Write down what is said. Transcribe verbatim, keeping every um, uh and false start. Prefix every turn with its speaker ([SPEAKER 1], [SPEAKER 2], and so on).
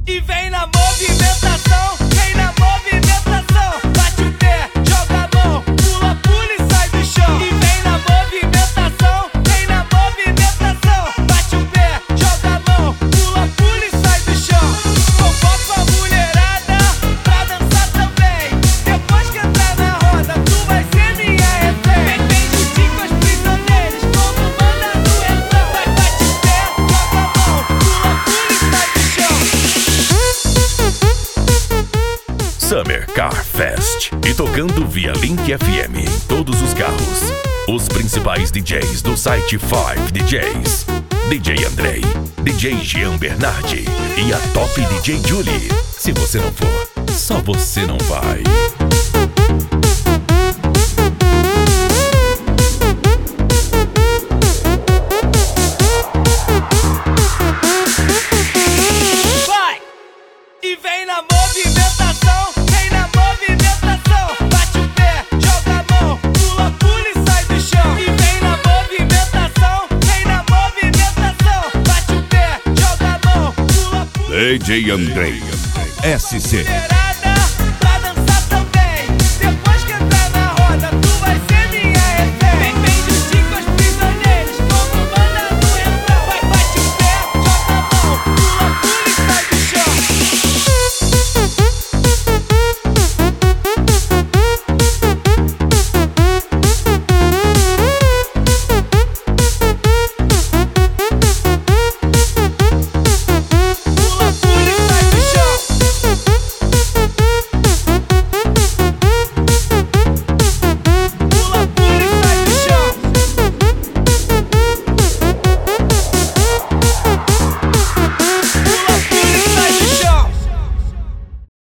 [SPEAKER 1] E vem na movimentação, vem na movimentação. Bate o pé, joga a mão, pula, pula e sai do chão. E vem na movimentação, vem na movimentação. Bate o pé, joga a mão, pula, pula e sai do chão. Convoco a mulherada pra dançar também. Depois que entrar na roda, tu vai ser minha refém. Vem juntinho com as prisioneiras, como manda no refrão. Bate o pé, joga a mão, pula, pula e sai do chão.
[SPEAKER 2] Summer Car Fest. E tocando via Link F M em todos os carros. Os principais D Js do site Five D Js. D J Andrei, D J Jean Bernardi e a top D J Julie. Se você não for, só você não vai.
[SPEAKER 1] Vai! E vem na movimentação, vem na movimentação. Bate o pé, joga a mão, pula, pula e sai do chão. E vem na movimentação, vem na movimentação. Bate o pé, joga a mão, pula, pula.
[SPEAKER 3] D J Andrei S C.